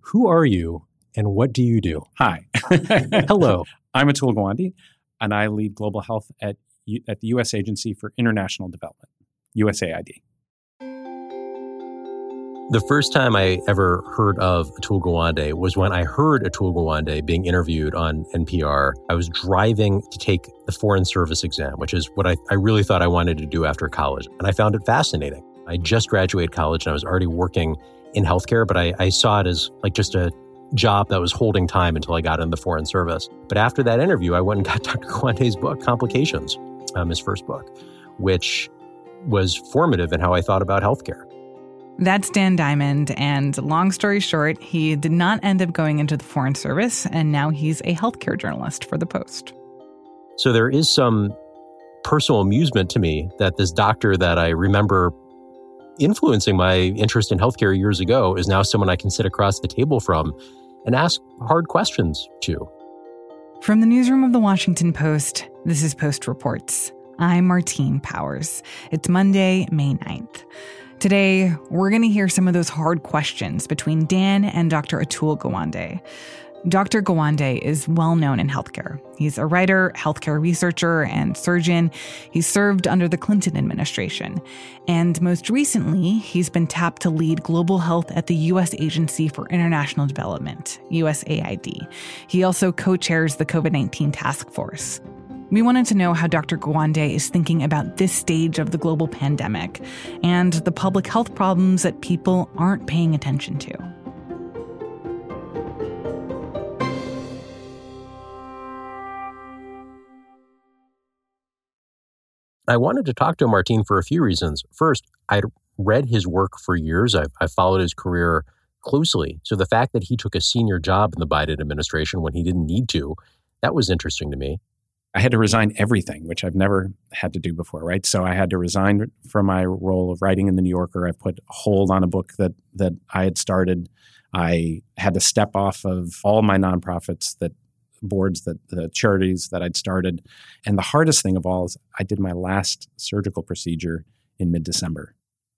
Who are you and what do you do? Hi. Hello. I'm Atul Gawande, and I lead global health at the U.S. Agency for International Development, USAID. The first time I ever heard of Atul Gawande was when I heard Atul Gawande being interviewed on NPR. I was driving to take the Foreign Service exam, which is what I really thought I wanted to do after college. And I found it fascinating. I just graduated college and I was already working in healthcare, but I saw it as like just a job that was holding time until I got in the Foreign Service. But after that interview, I went and got Dr. Gawande's book, Complications, his first book, which was formative in how I thought about healthcare. That's Dan Diamond, and long story short, he did not end up going into the Foreign Service, and now he's a healthcare journalist for The Post. So there is some personal amusement to me that this doctor that I remember influencing my interest in healthcare years ago is now someone I can sit across the table from and ask hard questions to. From the newsroom of The Washington Post, this is Post Reports. I'm Martine Powers. It's Monday, May 9th. Today, we're going to hear some of those hard questions between Dan and Dr. Atul Gawande. Dr. Gawande is well known in healthcare. He's a writer, healthcare researcher, and surgeon. He served under the Clinton administration. And most recently, he's been tapped to lead global health at the U.S. Agency for International Development, USAID. He also co-chairs the COVID-19 task force. We wanted to know how Dr. Gawande is thinking about this stage of the global pandemic and the public health problems that people aren't paying attention to. I wanted to talk to Martine for a few reasons. First, I'd read his work for years. I've followed his career closely. So the fact that he took a senior job in the Biden administration when he didn't need to, that was interesting to me. I had to resign everything, which I've never had to do before, right? So I had to resign from my role of writing in the New Yorker. I put a hold on a book that I had started. I had to step off of all my nonprofits, boards, the charities that I'd started. And the hardest thing of all is I did my last surgical procedure in mid-December.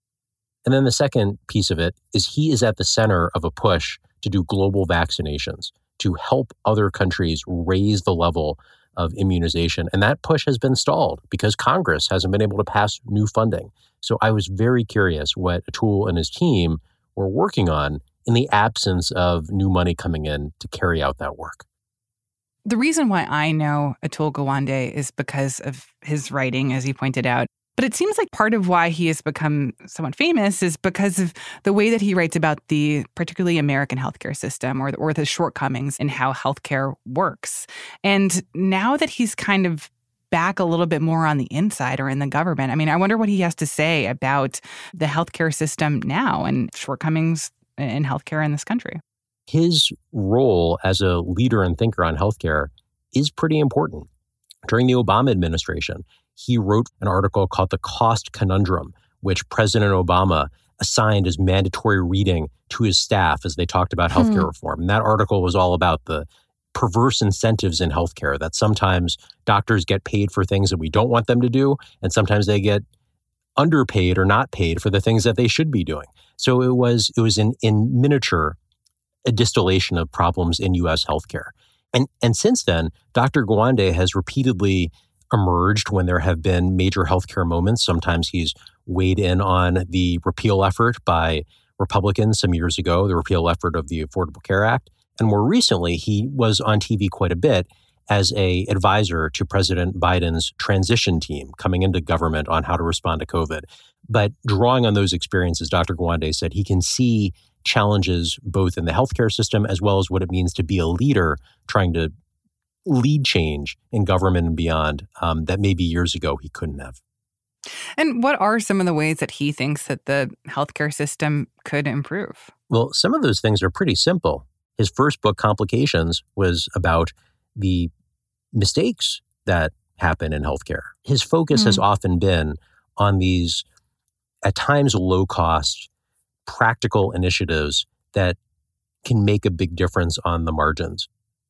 And then the second piece of it is he is at the center of a push to do global vaccinations, to help other countries raise the level of immunization. And that push has been stalled because Congress hasn't been able to pass new funding. So I was very curious what Atul and his team were working on in the absence of new money coming in to carry out that work. The reason why I know Atul Gawande is because of his writing, as he pointed out. But it seems like part of why he has become somewhat famous is because of the way that he writes about the particularly American healthcare system or the shortcomings in how healthcare works. And now that he's kind of back a little bit more on the inside or in the government, I mean, I wonder what he has to say about the healthcare system now and shortcomings in healthcare in this country. His role as a leader and thinker on healthcare is pretty important. During the Obama administration, he wrote an article called The Cost Conundrum, which President Obama assigned as mandatory reading to his staff as they talked about healthcare reform. And that article was all about the perverse incentives in healthcare, that sometimes doctors get paid for things that we don't want them to do, and sometimes they get underpaid or not paid for the things that they should be doing. So it was in miniature a distillation of problems in U.S. healthcare. And since then, Dr. Gawande has repeatedly emerged when there have been major healthcare moments. Sometimes he's weighed in on the repeal effort by Republicans some years ago, the repeal effort of the Affordable Care Act. And more recently, he was on TV quite a bit as an advisor to President Biden's transition team coming into government on how to respond to COVID. But drawing on those experiences, Dr. Gawande said he can see challenges both in the healthcare system as well as what it means to be a leader trying to lead change in government and beyond that maybe years ago he couldn't have. And what are some of the ways that he thinks that the healthcare system could improve? Well, some of those things are pretty simple. His first book, Complications, was about the mistakes that happen in healthcare. His focus has often been on these, at times, low-cost, practical initiatives that can make a big difference on the margins.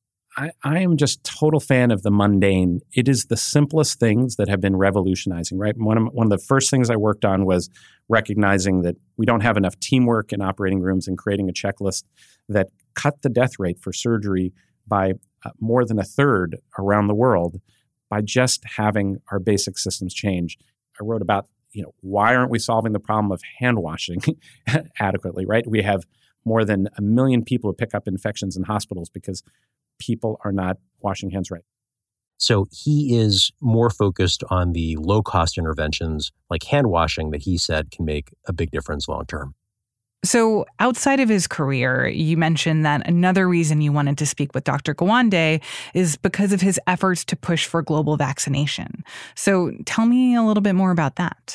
I am just total fan of the mundane. It is the simplest things that have been revolutionizing, right? One of the first things I worked on was recognizing that we don't have enough teamwork in operating rooms and creating a checklist that cut the death rate for surgery by more than a third around the world by just having our basic systems change. I wrote about, why aren't we solving the problem of hand washing adequately, right? We have more than 1 million people who pick up infections in hospitals because people are not washing hands right. So he is more focused on the low-cost interventions like hand washing that he said can make a big difference long term. So outside of his career, you mentioned that another reason you wanted to speak with Dr. Gawande is because of his efforts to push for global vaccination. So tell me a little bit more about that.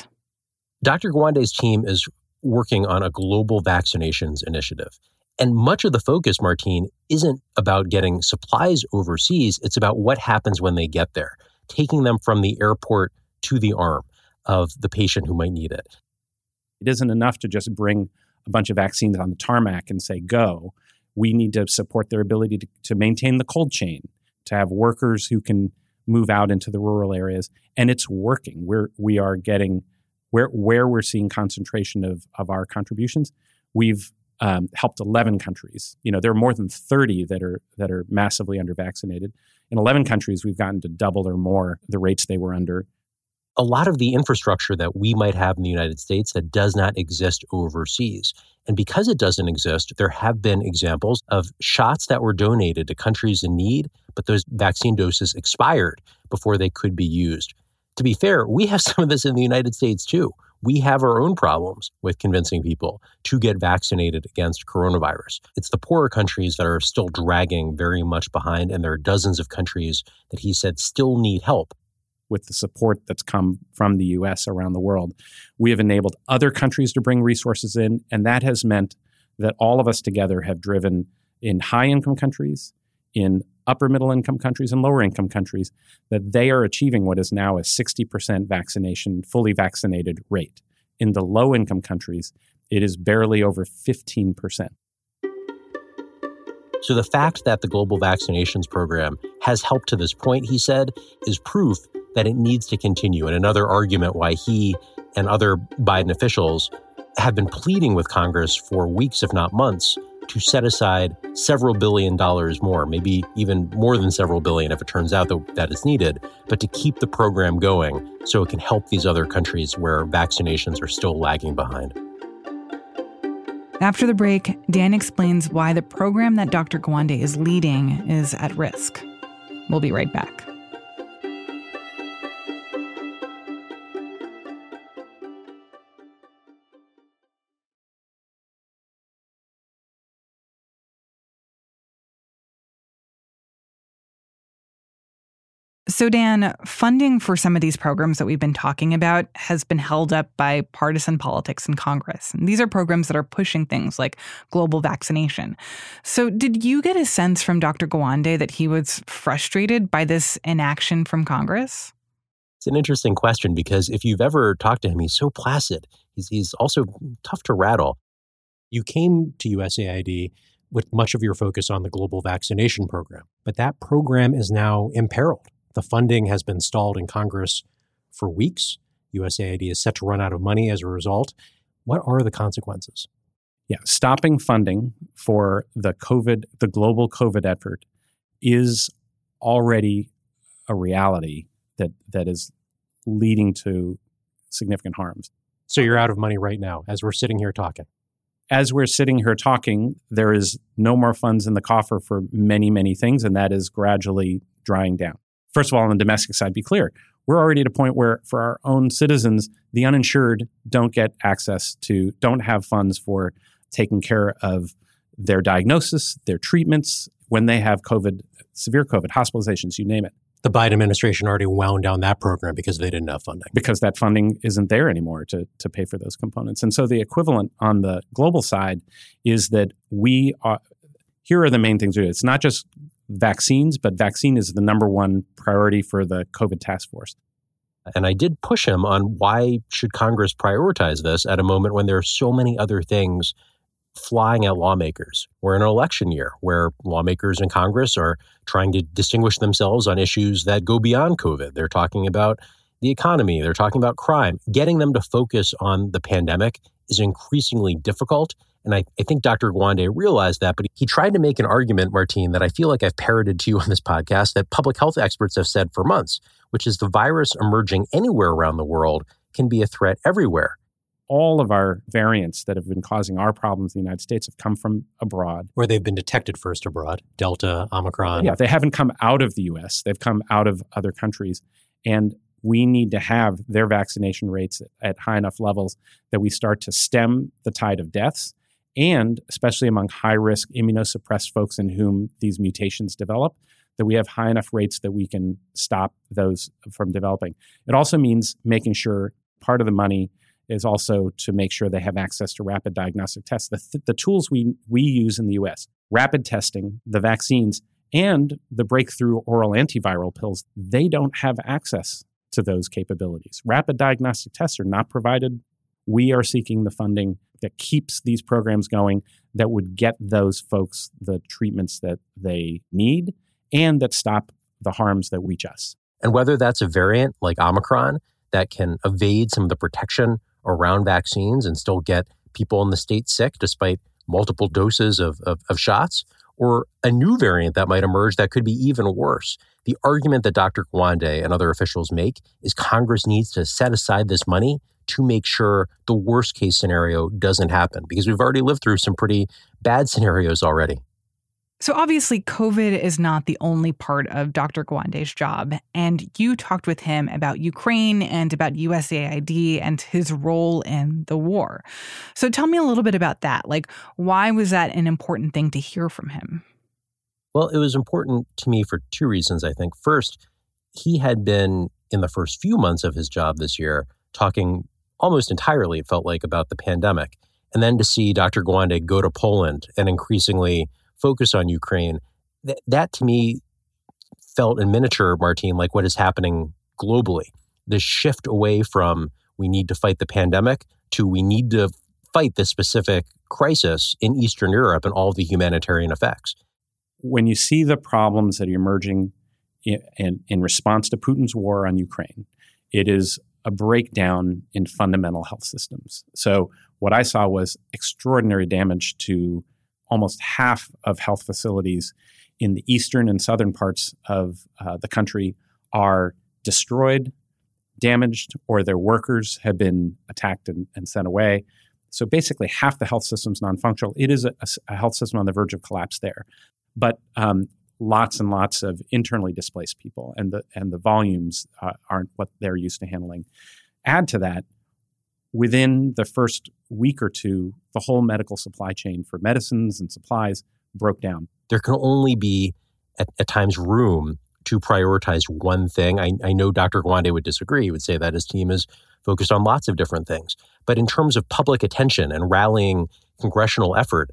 Dr. Gawande's team is working on a global vaccinations initiative. And much of the focus, Martine, isn't about getting supplies overseas. It's about what happens when they get there, taking them from the airport to the arm of the patient who might need it. It isn't enough to just bring a bunch of vaccines on the tarmac and say, go. We need to support their ability to maintain the cold chain, to have workers who can move out into the rural areas. And it's working. We are getting where we're seeing concentration of our contributions. We've helped 11 countries. There are more than 30 that are massively under-vaccinated. In 11 countries, we've gotten to double or more the rates they were under. A lot of the infrastructure that we might have in the United States that does not exist overseas. And because it doesn't exist, there have been examples of shots that were donated to countries in need, but those vaccine doses expired before they could be used. To be fair, we have some of this in the United States too. We have our own problems with convincing people to get vaccinated against coronavirus. It's the poorer countries that are still dragging very much behind, and there are dozens of countries that he said still need help. With the support that's come from the U.S. around the world, we have enabled other countries to bring resources in, and that has meant that all of us together have driven in high-income countries, in upper-middle-income countries, and lower-income countries, that they are achieving what is now a 60% vaccination, fully vaccinated rate. In the low-income countries, it is barely over 15%. So the fact that the global vaccinations program has helped to this point, he said, is proof that it needs to continue. And another argument why he and other Biden officials have been pleading with Congress for weeks, if not months, to set aside several $1 billion more, maybe even more than several billion if it turns out that it's needed, but to keep the program going so it can help these other countries where vaccinations are still lagging behind. After the break, Dan explains why the program that Dr. Gawande is leading is at risk. We'll be right back. So Dan, funding for some of these programs that we've been talking about has been held up by partisan politics in Congress. And these are programs that are pushing things like global vaccination. So did you get a sense from Dr. Gawande that he was frustrated by this inaction from Congress? It's an interesting question because if you've ever talked to him, he's so placid. He's also tough to rattle. You came to USAID with much of your focus on the global vaccination program, but that program is now imperiled. The funding has been stalled in Congress for weeks. USAID is set to run out of money as a result. What are the consequences? Yeah, stopping funding for the global COVID effort is already a reality that is leading to significant harms. So you're out of money right now as we're sitting here talking? As we're sitting here talking, there is no more funds in the coffer for many, many things, and that is gradually drying down. First of all, on the domestic side, be clear, we're already at a point where for our own citizens, the uninsured don't have funds for taking care of their diagnosis, their treatments, when they have COVID, severe COVID, hospitalizations, you name it. The Biden administration already wound down that program because they didn't have funding. Because that funding isn't there anymore to pay for those components. And so the equivalent on the global side is that here are the main things we do. It's not just vaccines, but vaccine is the number one priority for the COVID task force. And I did push him on why should Congress prioritize this at a moment when there are so many other things flying at lawmakers. We're in an election year where lawmakers in Congress are trying to distinguish themselves on issues that go beyond COVID. They're talking about the economy. They're talking about crime. Getting them to focus on the pandemic is increasingly difficult, And I think Dr. Gawande realized that, but he tried to make an argument, Martine, that I feel like I've parroted to you on this podcast that public health experts have said for months, which is the virus emerging anywhere around the world can be a threat everywhere. All of our variants that have been causing our problems in the United States have come from abroad. Where they've been detected first abroad, Delta, Omicron. Yeah, they haven't come out of the U.S. They've come out of other countries. And we need to have their vaccination rates at high enough levels that we start to stem the tide of deaths, and especially among high-risk immunosuppressed folks in whom these mutations develop, that we have high enough rates that we can stop those from developing. It also means making sure part of the money is also to make sure they have access to rapid diagnostic tests. The tools we use in the U.S., rapid testing, the vaccines, and the breakthrough oral antiviral pills, they don't have access to those capabilities. Rapid diagnostic tests are not provided. We are seeking the funding that keeps these programs going, that would get those folks the treatments that they need and that stop the harms that reach us. And whether that's a variant like Omicron that can evade some of the protection around vaccines and still get people in the state sick despite multiple doses of shots, or a new variant that might emerge that could be even worse. The argument that Dr. Gawande and other officials make is Congress needs to set aside this money to make sure the worst case scenario doesn't happen, because we've already lived through some pretty bad scenarios already. So obviously, COVID is not the only part of Dr. Gawande's job. And you talked with him about Ukraine and about USAID and his role in the war. So tell me a little bit about that. Like, why was that an important thing to hear from him? Well, it was important to me for two reasons, I think. First, he had been, in the first few months of his job this year, talking almost entirely, it felt like, about the pandemic. And then to see Dr. Gawande go to Poland and increasingly focus on Ukraine, that to me felt in miniature, Martine, like what is happening globally. The shift away from we need to fight the pandemic to we need to fight this specific crisis in Eastern Europe and all of the humanitarian effects. When you see the problems that are emerging in response to Putin's war on Ukraine, it is a breakdown in fundamental health systems. So what I saw was extraordinary damage to almost half of health facilities in the eastern and southern parts of the country are destroyed, damaged, or their workers have been attacked and sent away. So basically half the health system's non-functional. It is a health system on the verge of collapse there. But lots and lots of internally displaced people, and the volumes aren't what they're used to handling. Add to that, within the first week or two, the whole medical supply chain for medicines and supplies broke down. There can only be, at times, room to prioritize one thing. I know Dr. Gawande would disagree. He would say that his team is focused on lots of different things. But in terms of public attention and rallying congressional effort,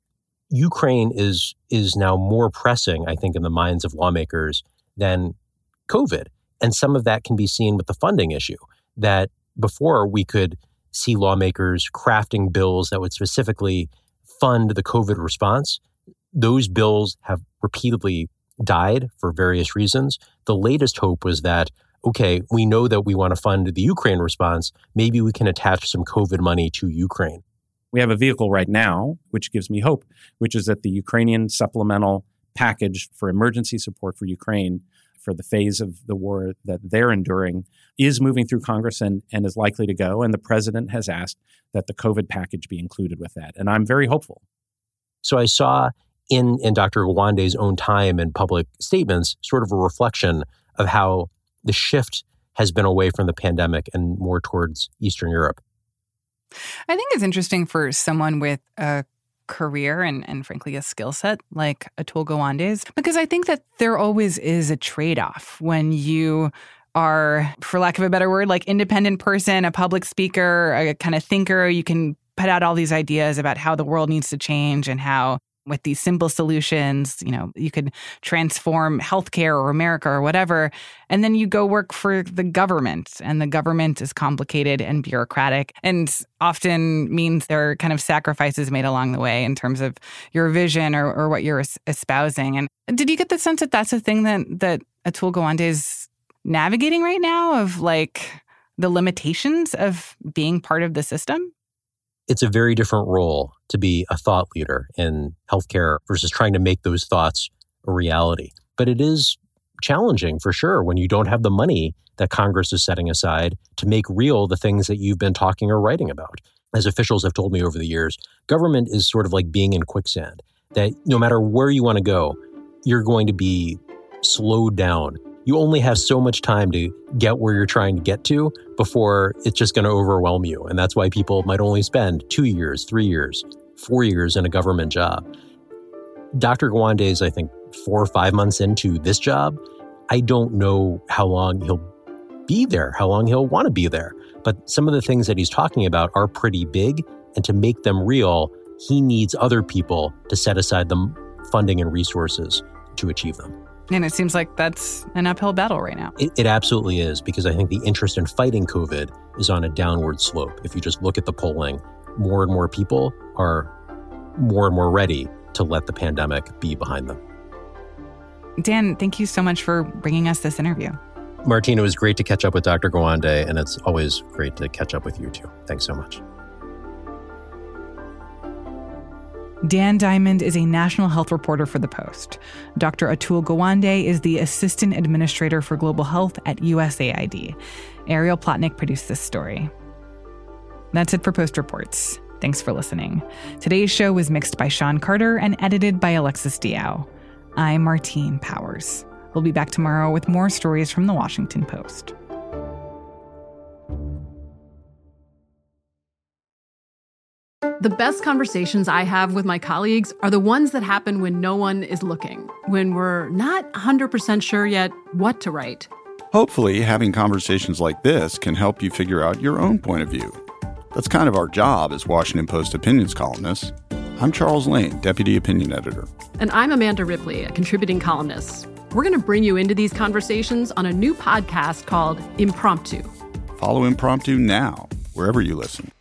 Ukraine is now more pressing, I think, in the minds of lawmakers than COVID. And some of that can be seen with the funding issue, that before we could see lawmakers crafting bills that would specifically fund the COVID response. Those bills have repeatedly died for various reasons. The latest hope was that, okay, we know that we want to fund the Ukraine response. Maybe we can attach some COVID money to Ukraine. We have a vehicle right now, which gives me hope, which is that the Ukrainian supplemental package for emergency support for Ukraine for the phase of the war that they're enduring is moving through Congress and is likely to go. And the president has asked that the COVID package be included with that. And I'm very hopeful. So I saw in Dr. Gawande's own time and public statements sort of a reflection of how the shift has been away from the pandemic and more towards Eastern Europe. I think it's interesting for someone with a career and frankly a skill set like Atul Gawande's, because I think that there always is a trade-off when you are, for lack of a better word, like independent person, a public speaker, a kind of thinker. You can put out all these ideas about how the world needs to change and how with these simple solutions, you could transform healthcare or America or whatever. And then you go work for the government, and the government is complicated and bureaucratic and often means there are kind of sacrifices made along the way in terms of your vision or what you're espousing. And did you get the sense that that's a thing that Atul Gawande is navigating right now, of like the limitations of being part of the system? It's a very different role to be a thought leader in healthcare versus trying to make those thoughts a reality. But it is challenging for sure when you don't have the money that Congress is setting aside to make real the things that you've been talking or writing about. As officials have told me over the years, government is sort of like being in quicksand, that no matter where you want to go, you're going to be slowed down. You only have so much time to get where you're trying to get to before it's just going to overwhelm you. And that's why people might only spend 2 years, 3 years, 4 years in a government job. Dr. Gawande is, I think, 4 or 5 months into this job. I don't know how long he'll be there, how long he'll want to be there. But some of the things that he's talking about are pretty big. And to make them real, he needs other people to set aside the funding and resources to achieve them. And it seems like that's an uphill battle right now. It absolutely is, because I think the interest in fighting COVID is on a downward slope. If you just look at the polling, more and more people are more and more ready to let the pandemic be behind them. Dan, thank you so much for bringing us this interview. Martine, it was great to catch up with Dr. Gawande, and it's always great to catch up with you too. Thanks so much. Dan Diamond is a national health reporter for The Post. Dr. Atul Gawande is the assistant administrator for global health at USAID. Ariel Plotnick produced this story. That's it for Post Reports. Thanks for listening. Today's show was mixed by Sean Carter and edited by Alexis Diao. I'm Martine Powers. We'll be back tomorrow with more stories from The Washington Post. The best conversations I have with my colleagues are the ones that happen when no one is looking, when we're not 100% sure yet what to write. Hopefully, having conversations like this can help you figure out your own point of view. That's kind of our job as Washington Post opinions columnists. I'm Charles Lane, Deputy Opinion Editor. And I'm Amanda Ripley, a contributing columnist. We're going to bring you into these conversations on a new podcast called Impromptu. Follow Impromptu now, wherever you listen.